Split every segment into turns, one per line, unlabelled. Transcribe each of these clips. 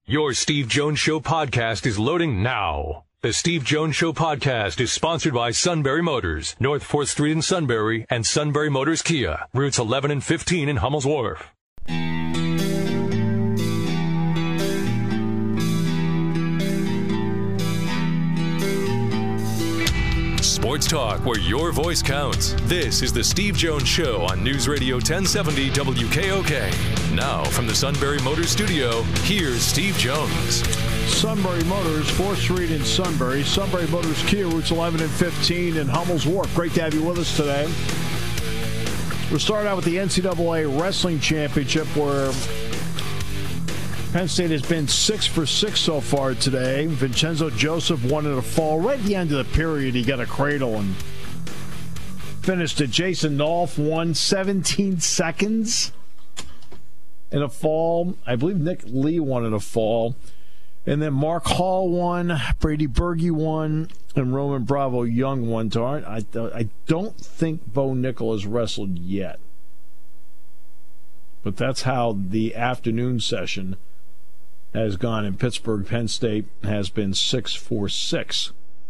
Your Steve Jones Show podcast is loading now. The Steve Jones Show podcast is sponsored by Sunbury Motors, North 4th Street in Sunbury, and Sunbury Motors Kia, routes 11 and 15 in Hummel's Wharf. Sports talk where your voice counts. This is the Steve Jones Show on News Radio 1070 WKOK. Now from the Sunbury Motors studio, here's Steve Jones.
Sunbury Motors, 4th Street in Sunbury. Sunbury Motors Kia, routes 11 and 15 in Hummel's Wharf. Great to have you with us today. We'll start out with the NCAA Wrestling Championship, where Penn State has been 6 for 6 so far today. Vincenzo Joseph won at a fall. Right at the end of the period, he got a cradle and finished it. Jason Nolf won 17 seconds in a fall. I believe Nick Lee won at a fall. And then Mark Hall won, Brady Berge won, and Roman Bravo Young won. I don't think Bo Nickel has wrestled yet. But that's how the afternoon session has gone in Pittsburgh. Penn State has been 6 for 6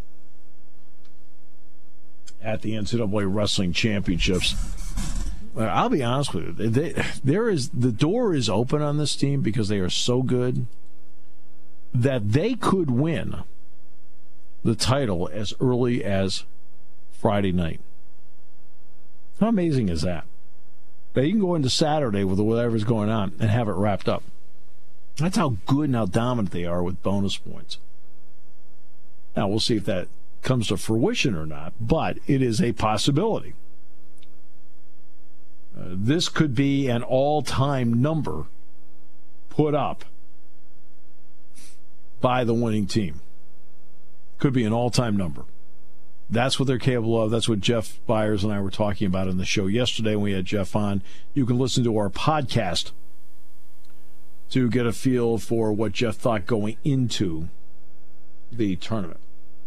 at the NCAA Wrestling Championships. I'll be honest with you. The door is open on this team because they are so good that they could win the title as early as Friday night. How amazing is that? They can go into Saturday with whatever's going on and have it wrapped up. That's how good and how dominant they are with bonus points. Now, we'll see if that comes to fruition or not, but it is a possibility. This could be an all-time number put up by the winning team. Could be an all-time number. That's what they're capable of. That's what Jeff Byers and I were talking about in the show yesterday when we had Jeff on. You can listen to our podcast to get a feel for what Jeff thought going into the tournament.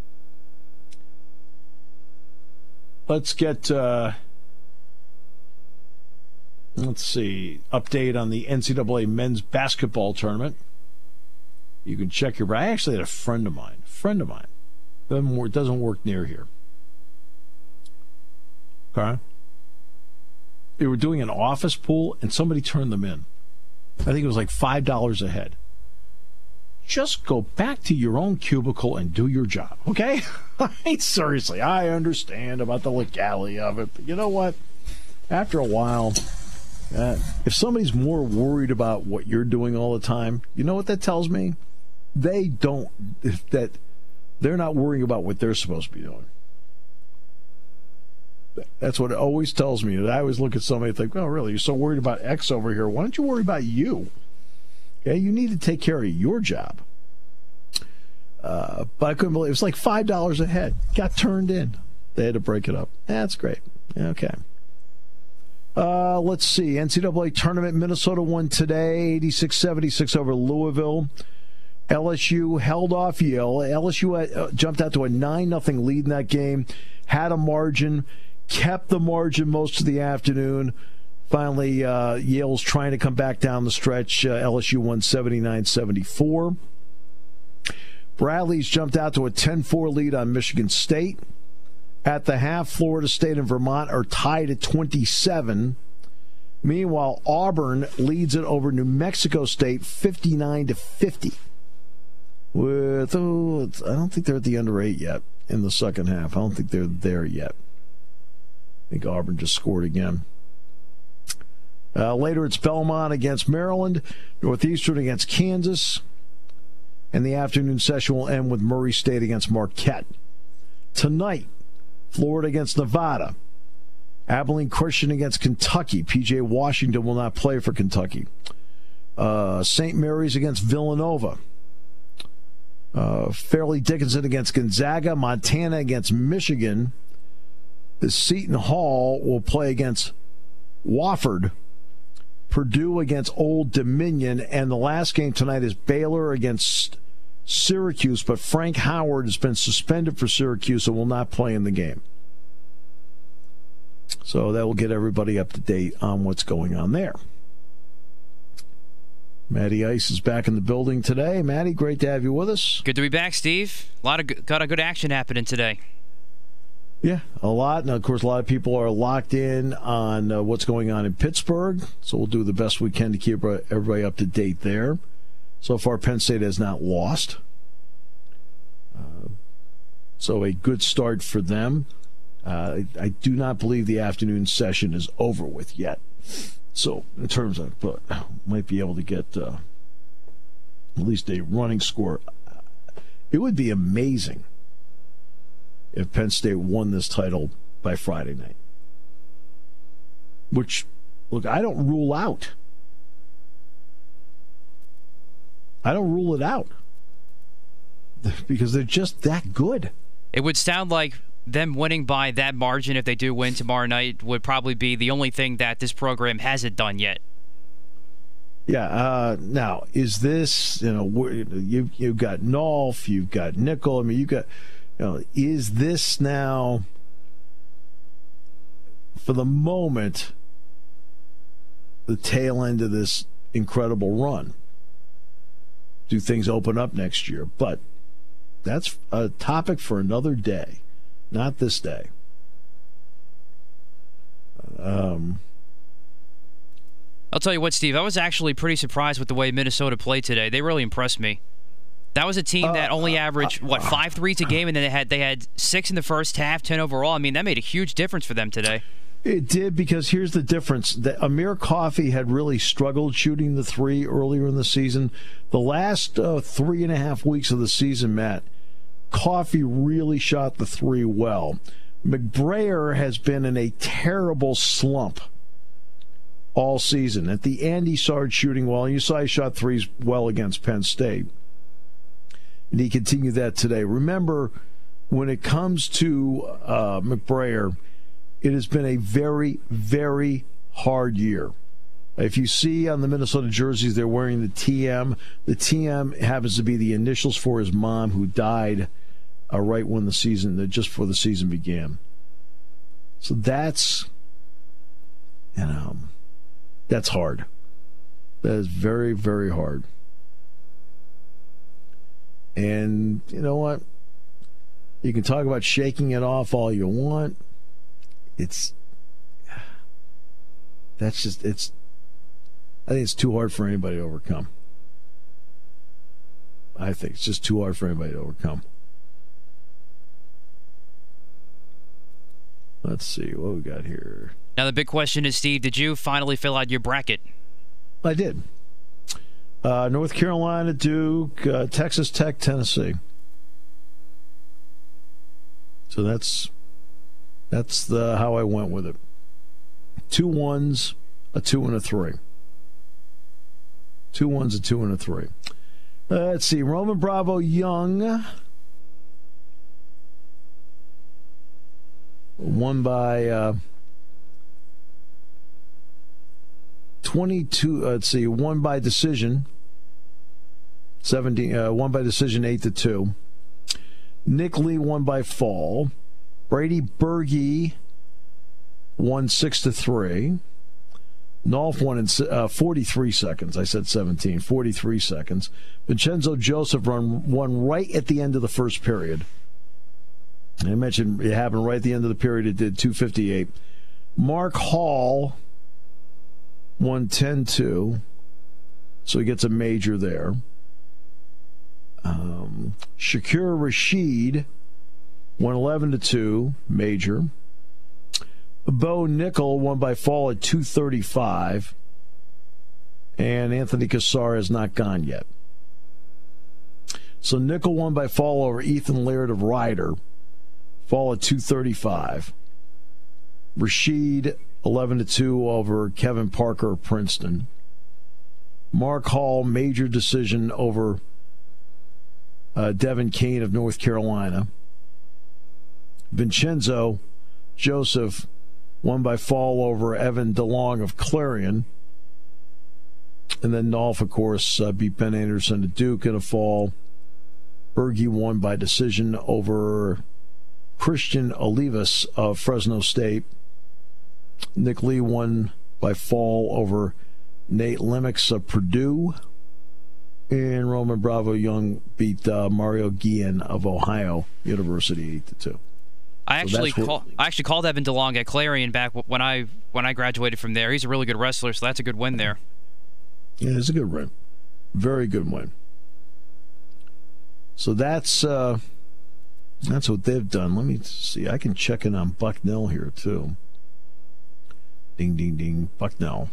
Let's get, update on the NCAA men's basketball tournament. You can check your, I actually had a friend of mine, doesn't work near here. Okay. They were doing an office pool and somebody turned them in. I think it was like $5 a head. Just go back to your own cubicle and do your job, okay? Seriously, I understand about the legality of it, but you know what? After a while, if somebody's more worried about what you're doing all the time, you know what that tells me? They're not worrying about what they're supposed to be doing. That's what it always tells me. I always look at somebody and think, oh, really, you're so worried about X over here. Why don't you worry about you? Okay, you need to take care of your job. But I couldn't believe it. It was like $5 a head. Got turned in. They had to break it up. That's great. Okay. Let's see. NCAA tournament. Minnesota won today, 86-76 over Louisville. LSU held off Yale. LSU jumped out to a 9-0 lead in that game. Had a margin. Kept the margin most of the afternoon. Finally, Yale's trying to come back down the stretch. LSU won 79-74. Bradley's jumped out to a 10-4 lead on Michigan State. At the half, Florida State and Vermont are tied at 27. Meanwhile, Auburn leads it over New Mexico State 59-50. I don't think they're at the under 8 yet in the second half. I don't think they're there yet. I think Auburn just scored again. Later, it's Belmont against Maryland, Northeastern against Kansas, and the afternoon session will end with Murray State against Marquette. Tonight, Florida against Nevada, Abilene Christian against Kentucky. P.J. Washington will not play for Kentucky. St. Mary's against Villanova. Fairleigh Dickinson against Gonzaga. Montana against Michigan. The Seton Hall will play against Wofford. Purdue against Old Dominion. And the last game tonight is Baylor against Syracuse. But Frank Howard has been suspended for Syracuse and will not play in the game. So that will get everybody up to date on what's going on there. Matty Ice is back in the building today. Matty, great to have you with us.
Good to be back, Steve. Got a good action happening today.
Yeah, a lot. And, of course, a lot of people are locked in on what's going on in Pittsburgh, so we'll do the best we can to keep everybody up to date there. So far, Penn State has not lost. So a good start for them. I do not believe the afternoon session is over with yet. So in terms of, but might be able to get at least a running score. It would be amazing if Penn State won this title by Friday night. Which, look, I don't rule out. I don't rule it out. Because they're just that good.
It would sound like them winning by that margin, if they do win tomorrow night, would probably be the only thing that this program hasn't done yet.
Yeah. Now, is this, you've got Nolf, you've got Nickel. I mean, you've got, is this now, for the moment, the tail end of this incredible run? Do things open up next year? But that's a topic for another day. Not this day.
I'll tell you what, Steve. I was actually pretty surprised with the way Minnesota played today. They really impressed me. That was a team that only averaged 5 threes a game, and then they had 6 in the first half, 10 overall. I mean, that made a huge difference for them today.
It did, because here's the difference. Amir Coffey had really struggled shooting the three earlier in the season. The last 3.5 weeks of the season, Matt, Coffey really shot the three well. McBrayer has been in a terrible slump all season. At the end, he started shooting well. You saw he shot threes well against Penn State. And he continued that today. Remember, when it comes to McBrayer, it has been a very, very hard year. If you see on the Minnesota jerseys, they're wearing the TM. The TM happens to be the initials for his mom, who died right when the season, just before the season began. So that's hard. That is very, very hard. And you know what? You can talk about shaking it off all you want. I think it's too hard for anybody to overcome. I think it's just too hard for anybody to overcome. Let's see what we got here.
Now the big question is, Steve, did you finally fill out your bracket?
I did. North Carolina, Duke, Texas Tech, Tennessee. So that's how I went with it. 2 1s, a 2 and a 3. 2 1s, a 2 and a 3. Let's see. Roman Bravo Young won by 22. Won by decision. 17. Won by decision 8-2. Nick Lee won by fall. Brady Berge won 6-3. Nolf won in 43 seconds. I said 17. 43 seconds. Vincenzo Joseph won right at the end of the first period. I mentioned it happened right at the end of the period. It did 2:58. Mark Hall won 10-2. So he gets a major there. Shakir Rashid won 11-2, major. Bo Nickel won by fall at 2:35. And Anthony Cassar has not gone yet. So Nickel won by fall over Ethan Laird of Ryder. Fall at 2:35. Rashid 11-2 over Kevin Parker of Princeton. Mark Hall, major decision over Devin Kane of North Carolina. Vincenzo Joseph won by fall over Evan DeLong of Clarion. And then Nolf, of course, beat Ben Anderson of Duke in a fall. Berge won by decision over Christian Olivas of Fresno State. Nick Lee won by fall over Nate Lemix of Purdue. And Roman Bravo Young beat Mario Guillen of Ohio University 8-2.
I actually called Evan DeLong at Clarion back when I graduated from there. He's a really good wrestler, so that's a good win there.
Yeah, it's a good win. Very good win. So that's what they've done. Let me see. I can check in on Bucknell here, too. Ding, ding, ding. Bucknell.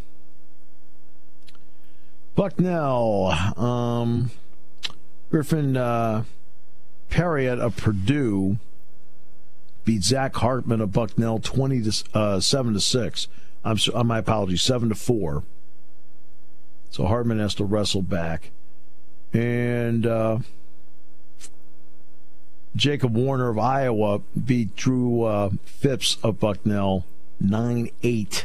Griffin Perriott of Purdue beat Zach Hartman of Bucknell 7-6. My apologies, 7-4. So Hartman has to wrestle back. And Jacob Warner of Iowa beat Drew Phipps of Bucknell 9-8.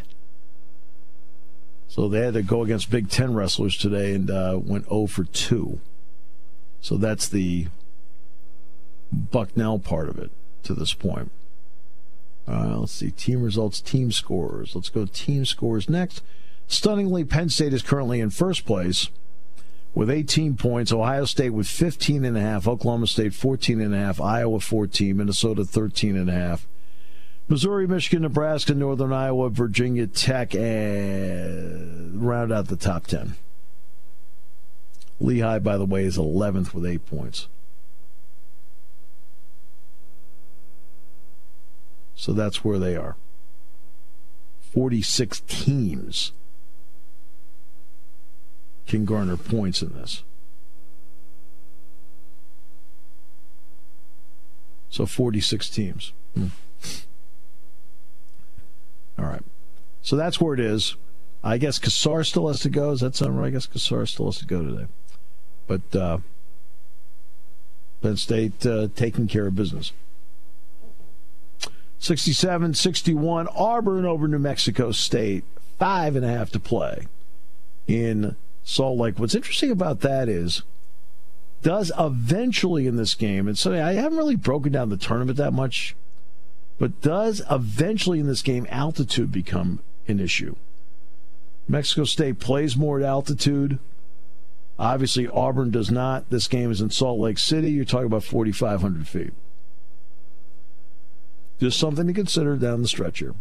So they had to go against Big Ten wrestlers today and went 0-2. So that's the Bucknell part of it to this point. Let's see. Team results, team scores. Let's go team scores next. Stunningly, Penn State is currently in first place with 18 points. Ohio State with 15.5. Oklahoma State 14.5. Iowa 14. Minnesota 13.5. Missouri, Michigan, Nebraska, Northern Iowa, Virginia Tech, and round out the top 10. Lehigh, by the way, is 11th with 8 points. So that's where they are. 46 teams can garner points in this. So 46 teams. All right. So that's where it is. I guess Kassar still has to go. Does that sound right? I guess Kassar still has to go today. But Penn State taking care of business. 67-61, Auburn over New Mexico State. 5.5 to play in Salt Lake. What's interesting about that is, does eventually in this game, and so I haven't really broken down the tournament that much, but does eventually in this game altitude become an issue? Mexico State plays more at altitude. Obviously, Auburn does not. This game is in Salt Lake City. You're talking about 4,500 feet. Just something to consider down the stretch here.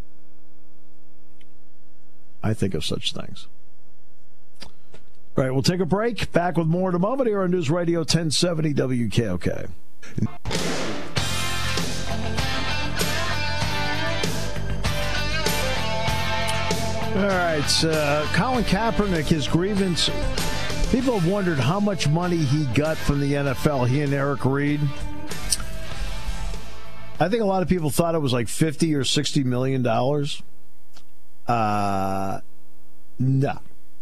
I think of such things. All right, we'll take a break. Back with more in a moment here on News Radio 1070 WKOK. All right, Colin Kaepernick, his grievance. People have wondered how much money he got from the NFL, he and Eric Reed. I think a lot of people thought it was like $50 or $60 million. No.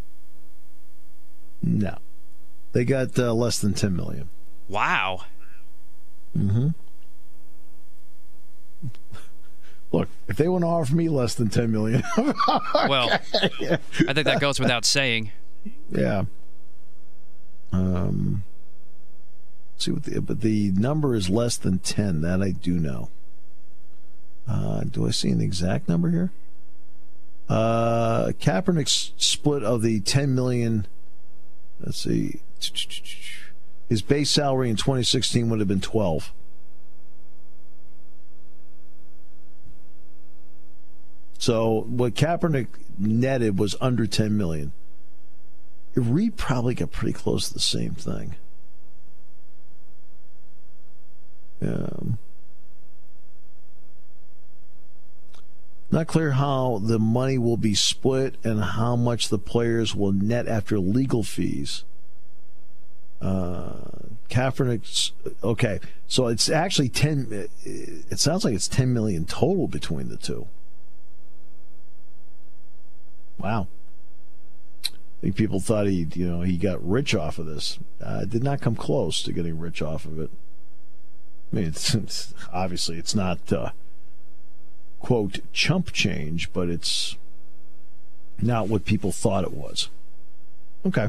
They got less than $10 million.
Wow.
Mm-hmm. Look, if they want to offer me less than $10 million.
Well, I think that goes without saying.
Yeah. See what the number is less than 10. That I do know. Do I see an exact number here? Kaepernick's split of the $10 million. Let's see. His base salary in 2016 would have been 12. So what Kaepernick netted was under 10 million. Reed probably got pretty close to the same thing. Not clear how the money will be split and how much the players will net after legal fees. Kaepernick's okay, so it's actually 10. It sounds like it's 10 million total between the two. Wow. I think people thought he got rich off of this. Did not come close to getting rich off of it. I mean, it's obviously it's not quote chump change, but it's not what people thought it was. Okay.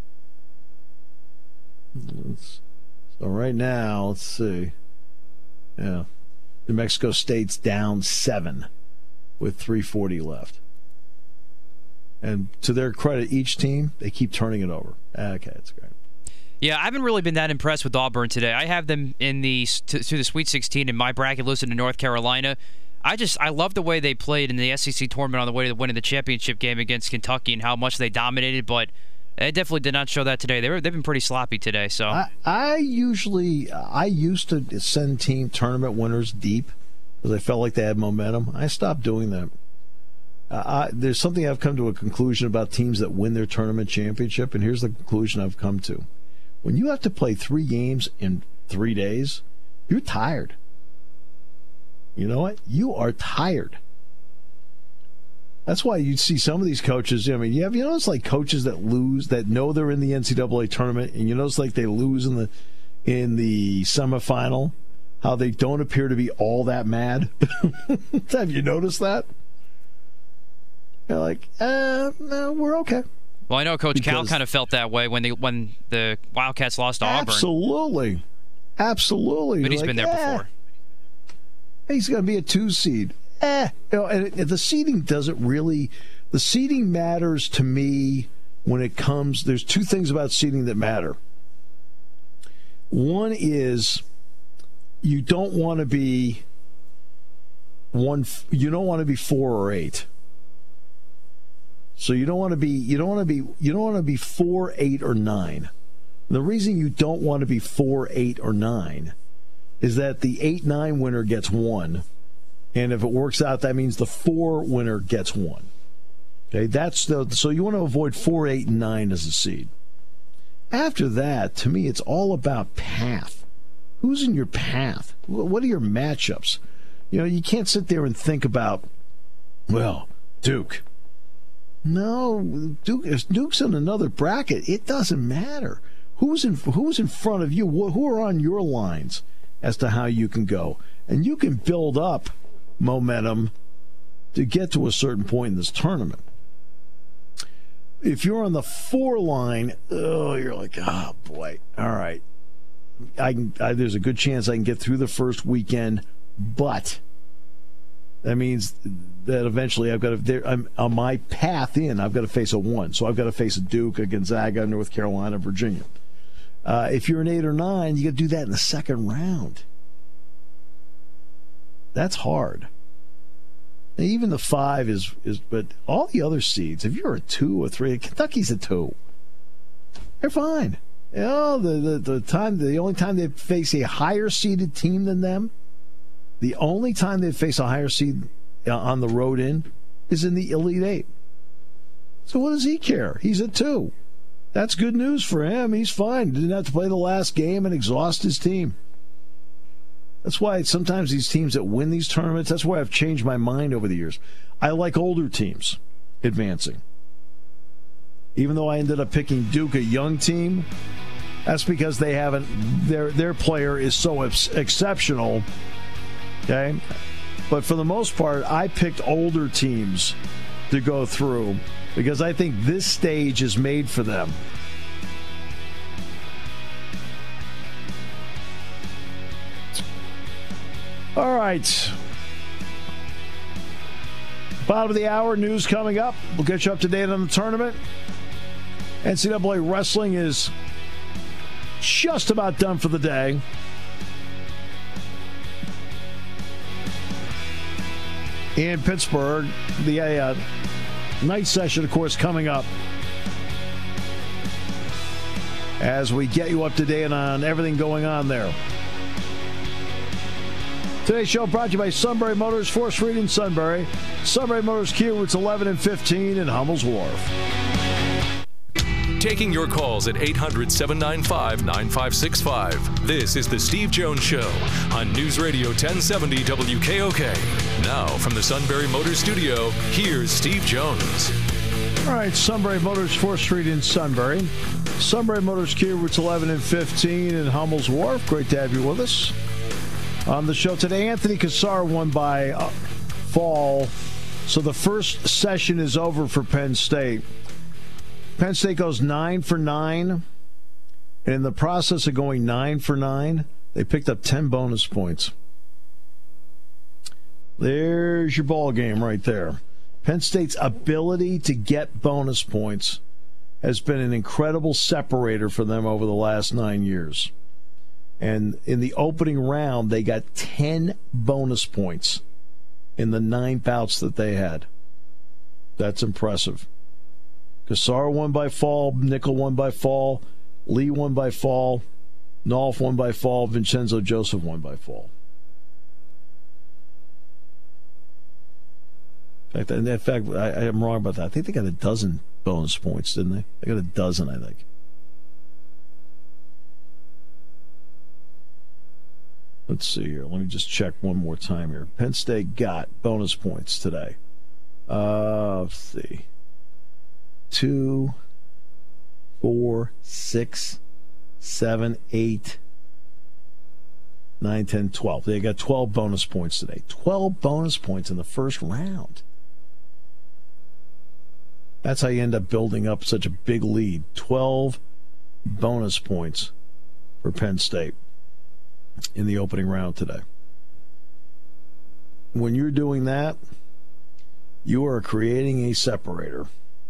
So right now, let's see. Yeah, New Mexico State's down 7 with 3:40 left. And to their credit, each team, they keep turning it over. Okay, that's great.
Yeah, I haven't really been that impressed with Auburn today. I have them in to the Sweet 16 in my bracket, losing to North Carolina. I love the way they played in the SEC tournament on the way to winning the championship game against Kentucky and how much they dominated, but they definitely did not show that today. They've been pretty sloppy today. So
I used to send team tournament winners deep because I felt like they had momentum. I stopped doing that. There's something I've come to a conclusion about teams that win their tournament championship, and here's the conclusion I've come to. When you have to play 3 games in 3 days, you're tired. You know what? You are tired. That's why you see some of these coaches. I mean, you notice like coaches that lose, that know they're in the NCAA tournament, and you notice like they lose in the semifinal, how they don't appear to be all that mad. Have you noticed that? You're like, no, we're okay.
Well, I know Coach Cal kind of felt that way when the Wildcats lost to Auburn. Absolutely.
But
he's been there before.
He's going to be a 2 seed. And the seeding doesn't really. The seeding matters to me when it comes. There's 2 things about seeding that matter. One is you don't want to be 4 or 8. So you don't want to be 4, 8, or 9. The reason you don't want to be 4, 8, or 9 is that the 8-9 winner gets 1, and if it works out, that means the 4 winner gets 1. Okay, so you want to avoid 4, 8, and 9 as a seed. After that, to me, it's all about path. Who's in your path? What are your matchups? You can't sit there and think about, well, Duke. No, Duke's in another bracket. It doesn't matter. Who's in front of you? Who are on your lines as to how you can go? And you can build up momentum to get to a certain point in this tournament. If you're on the 4 line, you're like, oh boy, all right. There's a good chance I can get through the first weekend, but that means that eventually I'm on my path in. I've got to face a 1, so I've got to face a Duke, a Gonzaga, North Carolina, Virginia. If you're an 8 or 9, you got to do that in the second round. That's hard. And even the 5 is, but all the other seeds, if you're a 2 or 3, Kentucky's a 2. They're fine. The only time they face a higher seeded team than them, the only time they face a higher seed on the road is in the Elite 8. So what does he care? He's a 2. That's good news for him. He's fine. Didn't have to play the last game and exhaust his team. That's why sometimes these teams that win these tournaments, that's why I've changed my mind over the years. I like older teams advancing. Even though I ended up picking Duke, a young team, that's because they haven't. Their player is so exceptional. Okay, but for the most part, I picked older teams to go through because I think this stage is made for them. All right. Bottom of the hour, news coming up. We'll get you up to date on the tournament. NCAA wrestling is just about done for the day. In Pittsburgh, the night session, of course, coming up as we get you up to date on everything going on there. Today's show brought to you by Sunbury Motors, 4th Street in Sunbury. Sunbury Motors Kia, routes 11 and 15 in Hummel's Wharf.
Taking your calls at 800-795-9565. This is The Steve Jones Show on News Radio 1070 WKOK. Now, from the Sunbury Motors Studio, here's Steve Jones.
All right, Sunbury Motors, 4th Street in Sunbury. Sunbury Motors Kia, routes 11 and 15 in Hummel's Wharf. Great to have you with us. On the show today, Anthony Cassar won by fall. So the first session is over for Penn State. Penn State goes 9 for 9. And in the process of going 9 for 9, they picked up 10 bonus points. There's your ball game right there. Penn State's ability to get bonus points has been an incredible separator for them over the last 9 years. And in the opening round, they got 10 bonus points in the 9 bouts that they had. That's impressive. Cassara won by fall, Nickel won by fall, Lee won by fall, Nolf won by fall, Vincenzo Joseph won by fall. In fact, I am wrong about that. I think they got a dozen bonus points, didn't they? They got a dozen, I think. Let's see here. Let me just check one more time here. Penn State got bonus points today. Let's see. 2, 4, 6, 7, 8, 9, 10, 12. They got 12 bonus points today. 12 bonus points in the first round. That's how you end up building up such a big lead. 12 bonus points for Penn State in the opening round today. When you're doing that, you are creating a separator.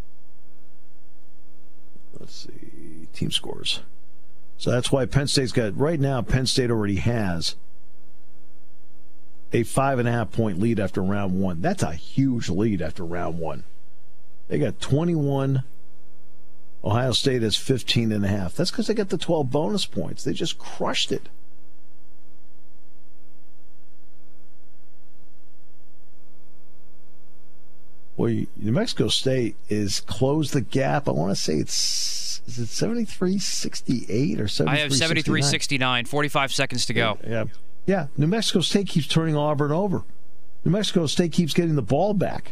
Let's see, team scores. So that's why Penn State's got, right now, Penn State already has a 5.5 point lead after round 1. That's a huge lead after round 1. They got 21. Ohio State has 15.5. That's because they got the 12 bonus points. They just crushed it. Well, New Mexico State is closed the gap. I want to say is it 73-68 or 73-69?
I have 73-69, 45 seconds to go.
Yeah. New Mexico State keeps turning Auburn over. New Mexico State keeps getting the ball back.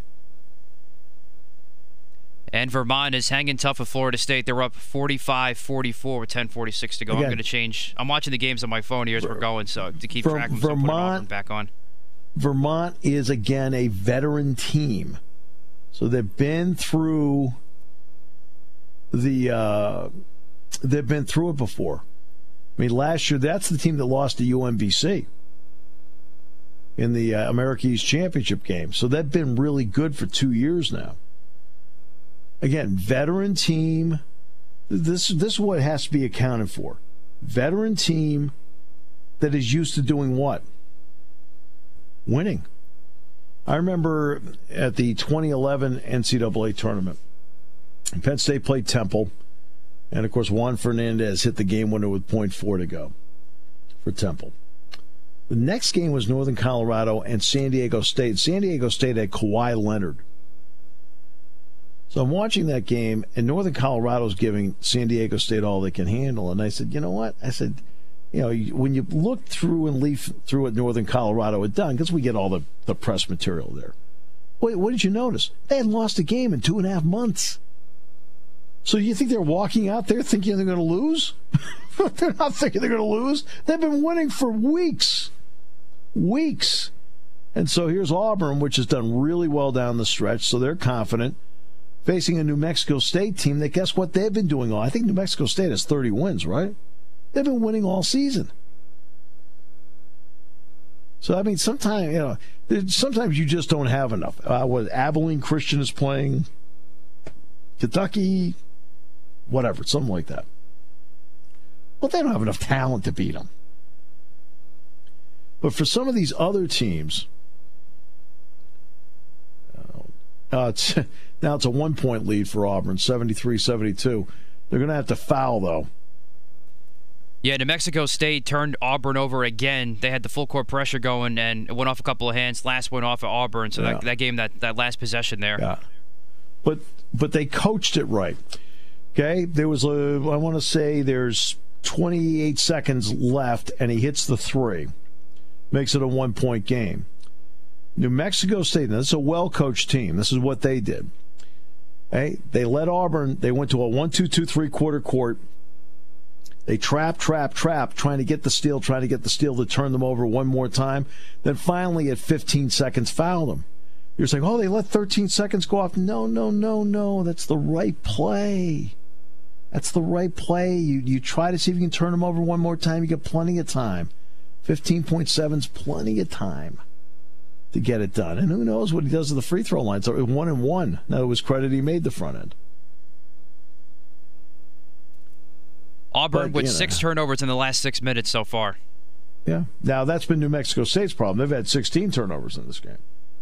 And Vermont is hanging tough with Florida State. They're up 45-44 with 10:46 to go. Again, I'm going to change. I'm watching the games on my phone here as we're going, so to keep track of them, so I'm putting Auburn back on.
Vermont is, again, a veteran team. So they've been through they've been through it before. I mean, last year, that's the team that lost to UMBC in the America East Championship game. So they've been really good for 2 years now. Again, veteran team. This is what has to be accounted for. Veteran team that is used to doing what? Winning. I remember at the 2011 NCAA tournament, Penn State played Temple, and of course Juan Fernandez hit the game winner with .4 to go for Temple. The next game was Northern Colorado and San Diego State. San Diego State had Kawhi Leonard. So I'm watching that game, and Northern Colorado's giving San Diego State all they can handle. And I said, you know what? I said, you know, when you look through and leaf through what Northern Colorado had done, because we get all the press material there. Wait, what did you notice? They had lost a game in 2.5 months. So you think they're walking out there thinking they're going to lose? They're not thinking they're going to lose. They've been winning for weeks. Weeks. And so here's Auburn, which has done really well down the stretch, so they're confident, facing a New Mexico State team that, guess what, they've been doing all. I think New Mexico State has 30 wins, right? They've been winning all season. So, I mean, sometimes you just don't have enough. What Abilene Christian is playing, Kentucky, whatever, something like that. Well, they don't have enough talent to beat them. But for some of these other teams, now it's a 1-point lead for Auburn, 73-72. They're going to have to foul, though.
Yeah, New Mexico State turned Auburn over again. They had the full court pressure going, and it went off a couple of hands. Last went off at Auburn, so that game, that last possession there.
Yeah, but they coached it right. Okay, there was I want to say there's 28 seconds left, and he hits the three, makes it a 1-point game. New Mexico State, now this is a well-coached team. This is what they did. Hey, they led Auburn. They went to a 1-2-2-3 quarter court. They trap, trying to get the steal to turn them over one more time. Then finally, at 15 seconds, fouled them. You're saying, oh, they let 13 seconds go off. No. That's the right play. That's the right play. You try to see if you can turn them over one more time. You get plenty of time. 15.7 is plenty of time to get it done. And who knows what he does at the free throw line. So 1-1. Now, it was credit he made the front end.
Auburn with 6 turnovers in the last 6 minutes so far.
Yeah. Now, that's been New Mexico State's problem. They've had 16 turnovers in this game.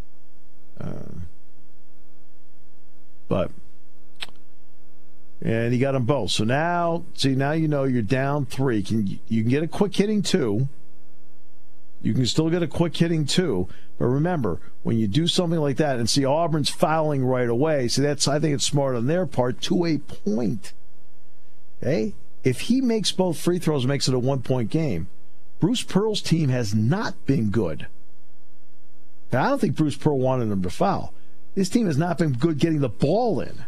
And he got them both. So now you know you're down 3. You can get a quick hitting 2. You can still get a quick hitting 2. But remember, when you do something like that and see Auburn's fouling right away, I think it's smart on their part to a point. Okay? If he makes both free throws, makes it a 1-point game, Bruce Pearl's team has not been good. Now, I don't think Bruce Pearl wanted him to foul. His team has not been good getting the ball in.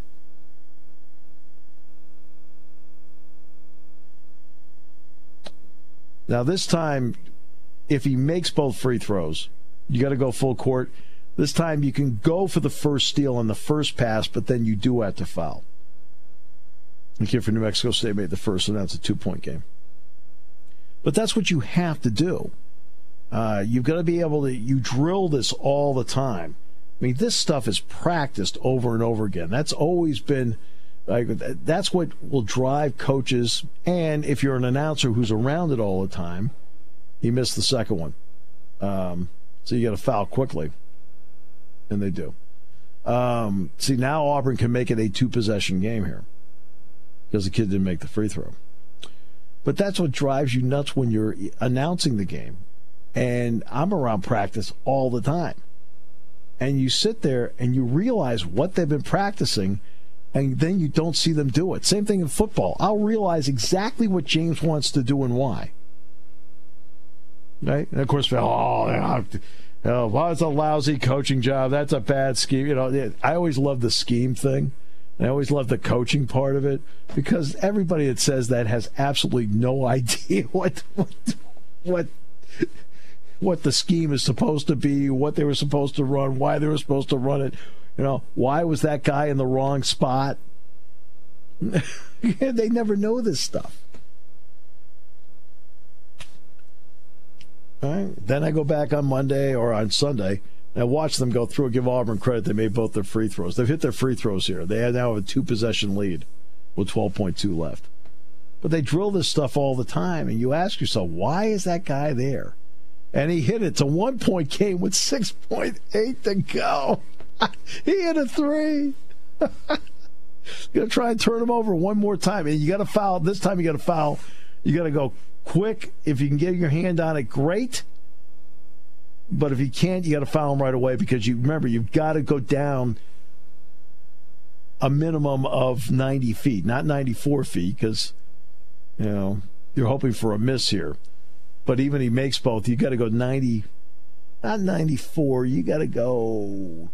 Now, this time, if he makes both free throws, you got to go full court. This time, you can go for the first steal on the first pass, but then you do have to foul. The kid for New Mexico State made the first, and that's a 2-point game. But that's what you have to do. You've got to be able to, you drill this all the time. I mean, this stuff is practiced over and over again. That's always been, that's what will drive coaches. And if you're an announcer who's around it all the time, he missed the second one. So you got to foul quickly. And they do. See, now Auburn can make it a 2-possession game here because the kid didn't make the free throw. But that's what drives you nuts when you're announcing the game. And I'm around practice all the time. And you sit there and you realize what they've been practicing, and then you don't see them do it. Same thing in football. I'll realize exactly what James wants to do and why. Right? And of course, that's a lousy coaching job. That's a bad scheme. You know, I always love the scheme thing. I always love the coaching part of it because everybody that says that has absolutely no idea what the scheme is supposed to be, what they were supposed to run, why they were supposed to run it. You know, why was that guy in the wrong spot? They never know this stuff. All right. Then I go back on Monday or on Sunday and I watch them go through and give Auburn credit. They made both their free throws. They've hit their free throws here. They now have a 2-possession lead with 12.2 left. But they drill this stuff all the time, and you ask yourself, why is that guy there? And he hit it. It's a 1-point game with 6.8 to go. He hit a 3. You're going to try and turn him over one more time. And you got to foul. This time you got to foul. You got to go quick. If you can get your hand on it, great. But if you can't, you got to foul him right away because remember, you've got to go down a minimum of 90 feet, not 94 feet because, you know, you're hoping for a miss here. But even if he makes both, you got to go 90, not 94. You got to go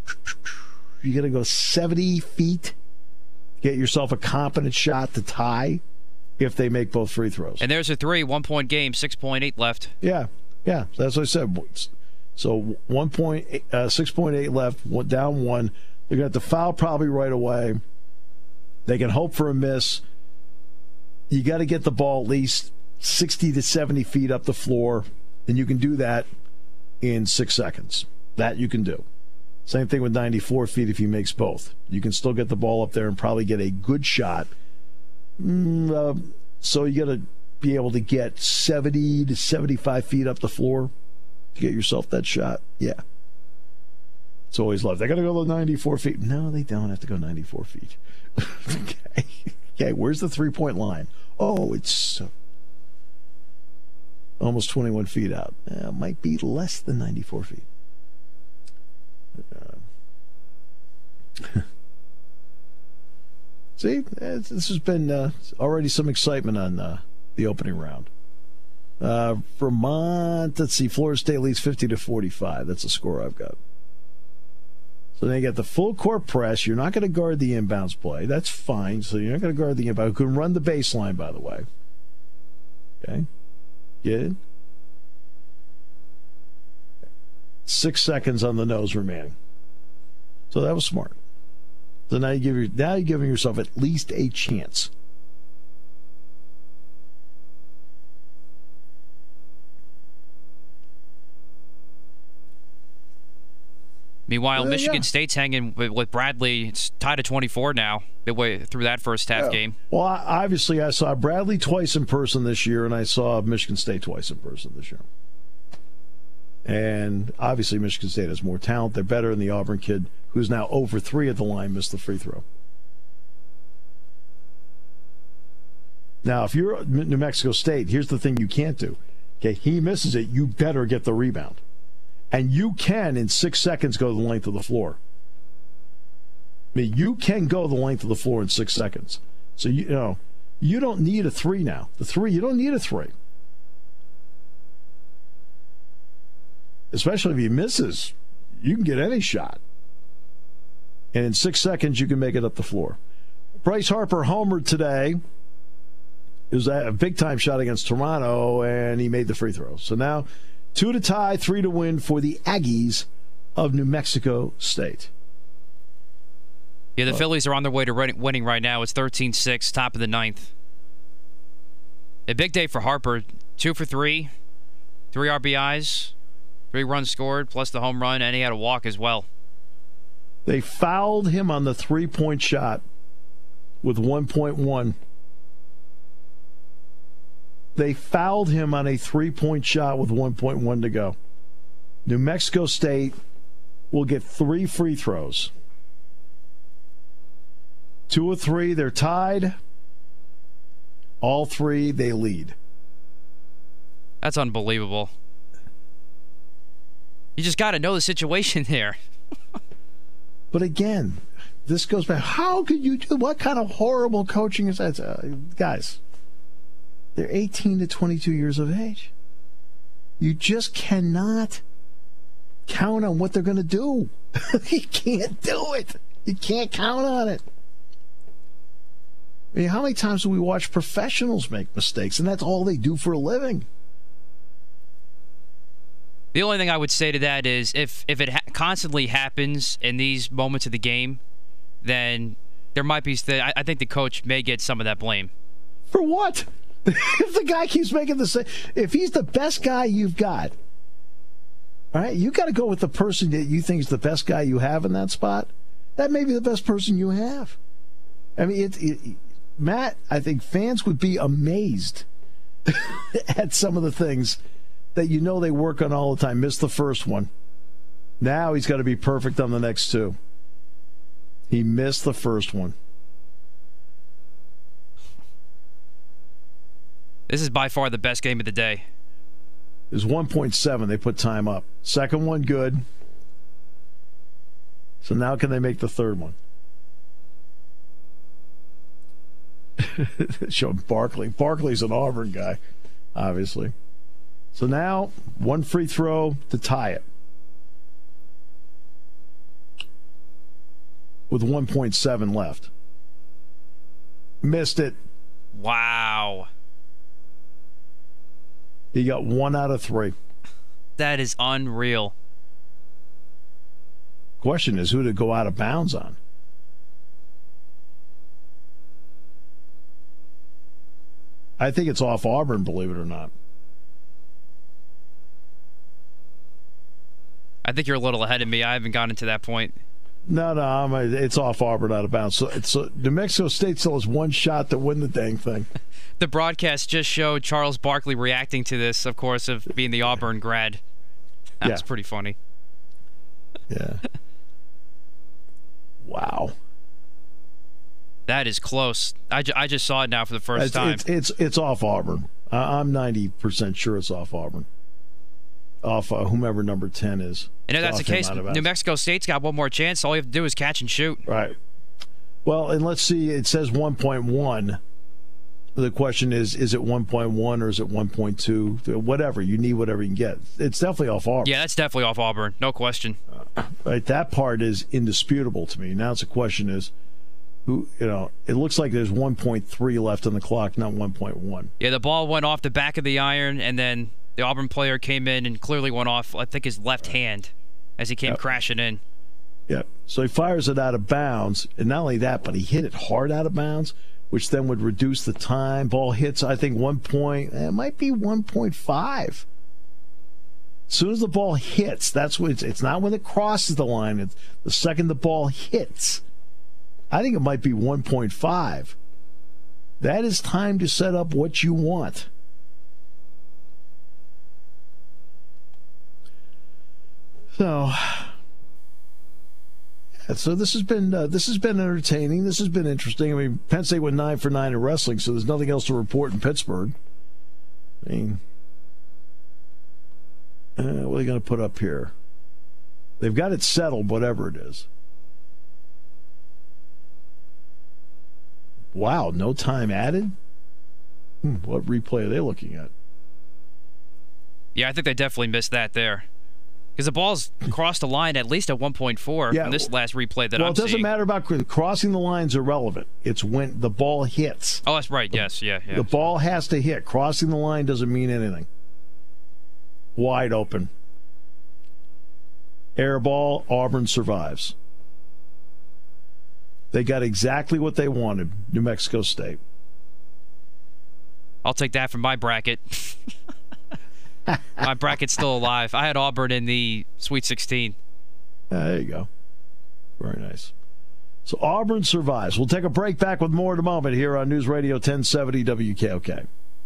70 feet. Get yourself a competent shot to tie if they make both free throws.
And there's a 3, 1-point game, 6.8 left.
Yeah. That's what I said. So 6.8 left, down 1. They're going to have to foul probably right away. They can hope for a miss. You got to get the ball at least 60 to 70 feet up the floor, and you can do that in 6 seconds. That you can do. Same thing with 94 feet if he makes both. You can still get the ball up there and probably get a good shot. So you got to be able to get 70 to 75 feet up the floor to get yourself that shot. Yeah. It's always love. They got to go to 94 feet. No, they don't have to go 94 feet. Okay, where's the 3-point line? Oh, it's almost 21 feet out. It might be less than 94 feet. See, this has been already some excitement on the opening round. Vermont, let's see, Florida State leads 50-45. That's the score I've got. So then you get the full court press. You're not going to guard the inbounds play. That's fine. So you're not going to guard the inbound. You can run the baseline, by the way. Okay. Get it? 6 seconds on the nose remaining. So that was smart. So now you're giving yourself at least a chance.
Meanwhile, Michigan State's hanging with Bradley. It's tied at 24 now, midway through that first half game.
Well, obviously, I saw Bradley twice in person this year, and I saw Michigan State twice in person this year. And obviously, Michigan State has more talent. They're better than the Auburn kid, who's now over 3 at the line, missed the free throw. Now, if you're New Mexico State, here's the thing you can't do. Okay, he misses it, you better get the rebound. And you can, in 6 seconds, go the length of the floor. I mean, you can go the length of the floor in 6 seconds. So, you don't need a 3 now. You don't need a 3. Especially if he misses, you can get any shot. And in 6 seconds, you can make it up the floor. Bryce Harper homered today. It was a big-time shot against Toronto, and he made the free throw. So now, 2 to tie, 3 to win for the Aggies of New Mexico State.
Yeah, the Phillies are on their way to winning right now. It's 13-6, top of the 9th. A big day for Harper. 2 for 3, 3 RBIs, 3 runs scored, plus the home run, and he had a walk as well.
They fouled him on the 3-point shot with 1.1. They fouled him on a 3-point shot with 1.1 to go. New Mexico State will get 3 free throws. 2 of 3, they're tied. All 3, they lead.
That's unbelievable. You just got to know the situation there.
But again, this goes back. How could you do? What kind of horrible coaching is that? Guys, they're 18 to 22 years of age. You just cannot count on what they're going to do. You can't do it. You can't count on it. I mean, how many times do we watch professionals make mistakes, and that's all they do for a living?
The only thing I would say to that is if it constantly happens in these moments of the game, then there might be I think the coach may get some of that blame.
For what? If the guy keeps making the same, if he's the best guy you've got, all right, you got to go with the person that you think is the best guy you have in that spot. That may be the best person you have. I mean, Matt, I think fans would be amazed at some of the things that they work on all the time. Missed the first one. Now he's got to be perfect on the next 2. He missed the first one.
This is by far the best game of the day.
It was 1.7. They put time up. Second one, good. So now can they make the third one? Show Barkley. Barkley's an Auburn guy, obviously. So now, 1 free throw to tie it. With 1.7 left. Missed it.
Wow.
He got 1 out of 3.
That is unreal.
Question is who to go out of bounds on. I think it's off Auburn, believe it or not.
I think you're a little ahead of me. I haven't gotten to that point.
No, it's off Auburn, out of bounds. So New Mexico State still has 1 shot to win the dang thing.
The broadcast just showed Charles Barkley reacting to this, of course, of being the Auburn grad. That's pretty funny.
Yeah. Wow.
That is close. I just saw it now for the first time.
It's off Auburn. I'm 90% sure it's off Auburn. Off whomever number 10 is.
And if that's the case, New Mexico State's got 1 more chance. All you have to do is catch and shoot.
Right. Well, and let's see. It says 1.1. The question is it 1.1 or is it 1.2? Whatever. You need whatever you can get. It's definitely off Auburn.
Yeah, that's definitely off Auburn. No question.
Right. That part is indisputable to me. Now the question is, it looks like there's 1.3 left on the clock, not 1.1.
Yeah, the ball went off the back of the iron, and then the Auburn player came in and clearly went off, I think, his left hand as he came crashing in.
Yeah. So he fires it out of bounds, and not only that, but he hit it hard out of bounds, which then would reduce the time. Ball hits, I think, it might be 1.5. As soon as the ball hits, that's when it's not when it crosses the line. It's the second the ball hits. I think it might be 1.5. That is time to set up what you want. So this has been entertaining. This has been interesting. I mean, Penn State went 9 for 9 in wrestling, so there's nothing else to report in Pittsburgh. I mean, what are they going to put up here? They've got it settled, whatever it is. Wow, no time added? What replay are they looking at?
Yeah, I think they definitely missed that there. Because the ball's crossed the line at least at 1.4 from this last replay that I'm seeing.
Well, it doesn't matter about crossing the lines irrelevant. It's when the ball hits.
Oh, that's right. Yes, yeah.
The ball has to hit. Crossing the line doesn't mean anything. Wide open. Air ball, Auburn survives. They got exactly what they wanted, New Mexico State.
I'll take that from my bracket. My bracket's still alive. I had Auburn in the Sweet 16.
There you go. Very nice. So Auburn survives. We'll take a break. Back with more in a moment here on News Radio 1070 WKOK.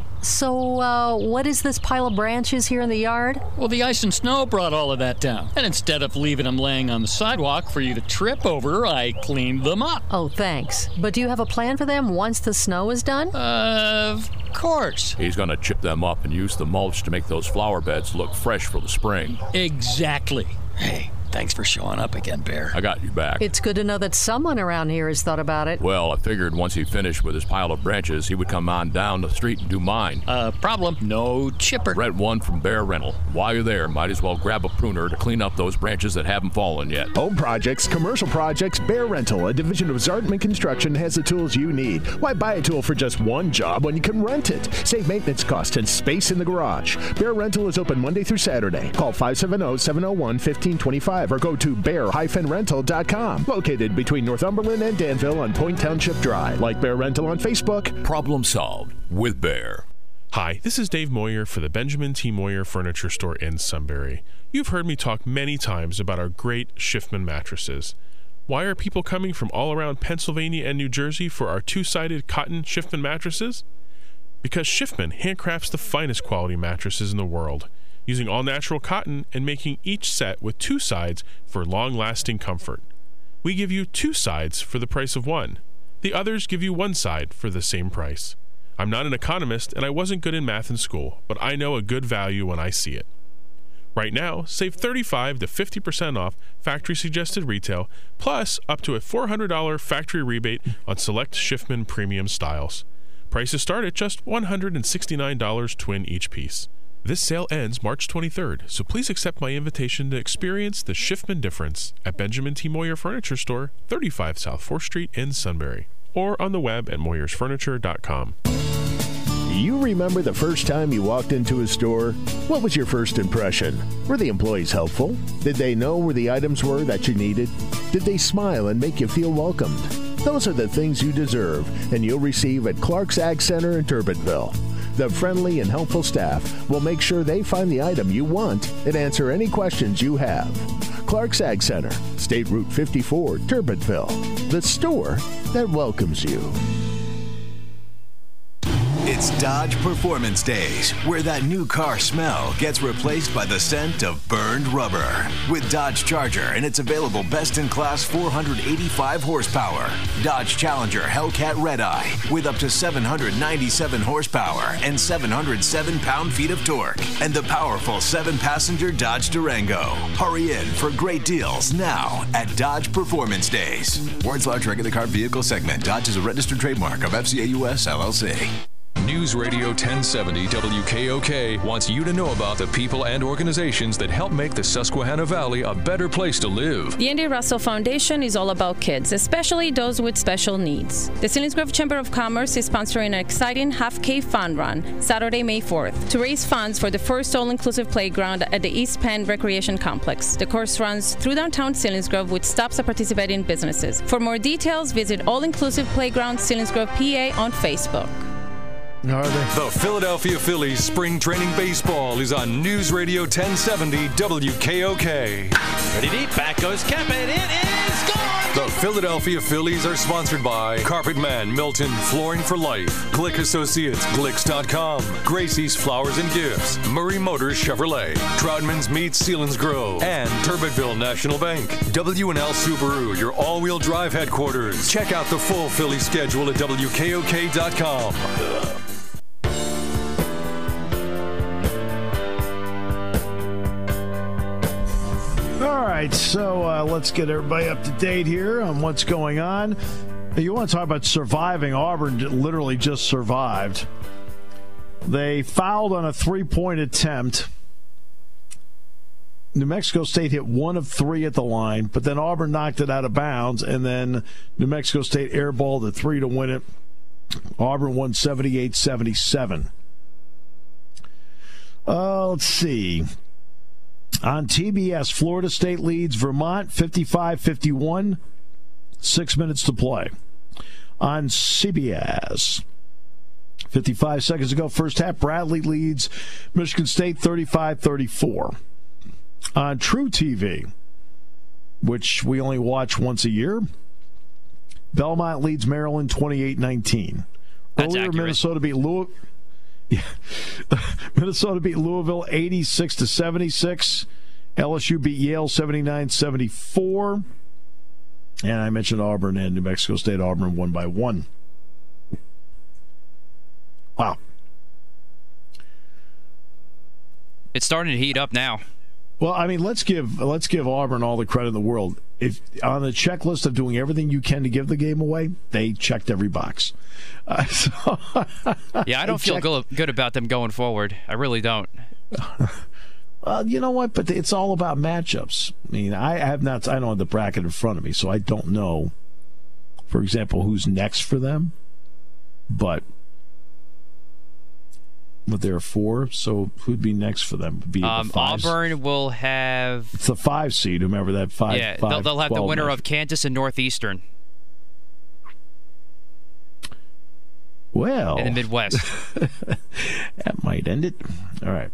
So, what is this pile of branches here in the yard?
Well, the ice and snow brought all of that down. And instead of leaving them laying on the sidewalk for you to trip over, I cleaned them up.
Oh, thanks. But do you have a plan for them once the snow is done?
Of course.
He's going to chip them up and use the mulch to make those flower beds look fresh for the spring.
Exactly. Hey, thanks for showing up again, Bear.
I got you back.
It's good to know that someone around here has thought about it.
Well, I figured once he finished with his pile of branches, he would come on down the street and do mine.
Problem, no chipper.
Rent one from Bear Rental. While you're there, might as well grab a pruner to clean up those branches that haven't fallen yet.
Home projects, commercial projects, Bear Rental, a division of Zartman Construction, has the tools you need. Why buy a tool for just one job when you can rent it? Save maintenance costs and space in the garage. Bear Rental is open Monday through Saturday. Call 570-701-1525 or go to bear-rental.com. Located between Northumberland and Danville on Point Township Drive. Like Bear Rental on Facebook.
Problem solved with Bear.
Hi, this is Dave Moyer for the Benjamin T. Moyer Furniture Store in Sunbury. You've heard me talk many times about our great Schiffman mattresses. Why are people coming from all around Pennsylvania and New Jersey for our two-sided cotton Schiffman mattresses? Because Schiffman handcrafts the finest quality mattresses in the world, using all-natural cotton and making each set with two sides for long-lasting comfort. We give you two sides for the price of one. The others give you one side for the same price. I'm not an economist and I wasn't good in math in school, but I know a good value when I see it. Right now, save 35 to 50% off factory-suggested retail, plus up to a $400 factory rebate on select Schiffman premium styles. Prices start at just $169 twin each piece. This sale ends March 23rd, so please accept my invitation to experience the Schiffman difference at Benjamin T. Moyer Furniture Store, 35 South 4th Street in Sunbury, or on the web at moyersfurniture.com.
You remember the first time you walked into a store? What was your first impression? Were the employees helpful? Did they know where the items were that you needed? Did they smile and make you feel welcomed? Those are the things you deserve, and you'll receive at Clark's Ag Center in Turbinville. The friendly and helpful staff will make sure they find the item you want and answer any questions you have. Clark's Ag Center, State Route 54, Turbinville. The store that welcomes you.
It's Dodge Performance Days, where that new car smell gets replaced by the scent of burned rubber. With Dodge Charger and its available best-in-class 485 horsepower. Dodge Challenger Hellcat Redeye with up to 797 horsepower and 707 pound-feet of torque. And the powerful 7-passenger Dodge Durango. Hurry in for great deals now at Dodge Performance Days. World's large regular car vehicle segment. Dodge is a registered trademark of FCA US LLC.
News Radio 1070 WKOK wants you to know about the people and organizations that help make the Susquehanna Valley a better place to live.
The Andy Russell Foundation is all about kids, especially those with special needs. The Selinsgrove Chamber of Commerce is sponsoring an exciting Half K Fun Run, Saturday, May 4th, to raise funds for the first all-inclusive playground at the East Penn Recreation Complex. The course runs through downtown Selinsgrove with stops at participating businesses. For more details, visit All Inclusive Playground Selinsgrove PA on Facebook.
Are they?
The Philadelphia Phillies spring training baseball is on News Radio 1070 WKOK.
Ready deep, back goes Kemp, and it is gone!
The Philadelphia Phillies are sponsored by Carpet Man Milton Flooring for Life, Glick Associates, Glicks.com, Gracie's Flowers and Gifts, Murray Motors Chevrolet, Troutman's Meats Selinsgrove, and Turbitville National Bank. W&L Subaru, your all-wheel drive headquarters. Check out the full Philly schedule at WKOK.com.
All right, so let's get everybody up to date here on what's going on. You want to talk about surviving? Auburn literally just survived. They fouled on a three-point attempt. New Mexico State hit 1 of 3 at the line, but then Auburn knocked it out of bounds, and then New Mexico State airballed a 3 to win it. Auburn won 78-77. Let's see. On TBS, Florida State leads Vermont 55-51. 6 minutes to play. On CBS, 55 seconds ago, first half, Bradley leads Michigan State 35-34. On True TV, which we only watch once a year, Belmont leads Maryland 28-19. Earlier,
accurate.
Minnesota beat Louisville 86-76. LSU beat Yale 79-74. And I mentioned Auburn and New Mexico State. Auburn won by 1. Wow.
It's starting to heat up now.
Well, I mean, let's give Auburn all the credit in the world. If on the checklist of doing everything you can to give the game away, they checked every box.
Yeah, I don't feel good about them going forward. I really don't.
You know what? But it's all about matchups. I mean, I don't have the bracket in front of me, so I don't know, for example, who's next for them. But there are 4, so who'd be next for them? Would be
Auburn will have...
It's the 5 seed, whomever that 5.
Yeah, they'll have the winner of Kansas and Northeastern.
Well...
in the Midwest.
That might end it. All right.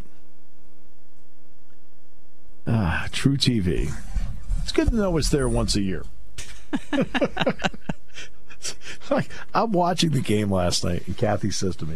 True TV. It's good to know it's there once a year. Like, I'm watching the game last night, and Kathy says to me,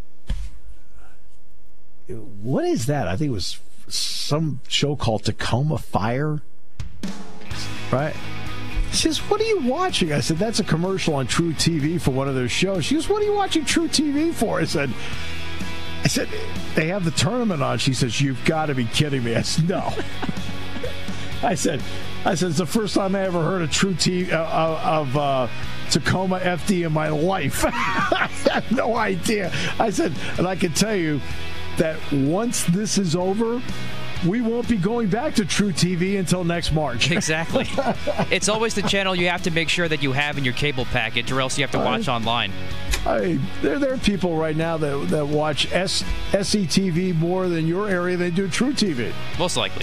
"What is that?" I think it was some show called Tacoma Fire. Right? She says, "What are you watching?" I said, "That's a commercial on True TV for one of their shows." She goes, "What are you watching True TV for?" I said, "They have the tournament on." She says, "You've got to be kidding me." I said, "No." I said, "It's the first time I ever heard of True TV of Tacoma FD in my life." I had no idea. I said, and I can tell you that once this is over, we won't be going back to True TV until next March.
Exactly. It's always the channel you have to make sure that you have in your cable package, or else you have to watch online.
There are people right now that watch SETV more than your area they do True TV.
Most likely.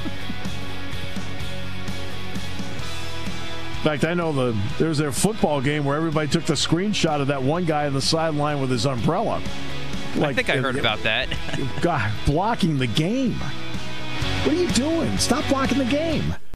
In fact, I know there's their football game where everybody took the screenshot of that one guy on the sideline with his umbrella.
I think I heard about that.
God, blocking the game. What are you doing? Stop blocking the game.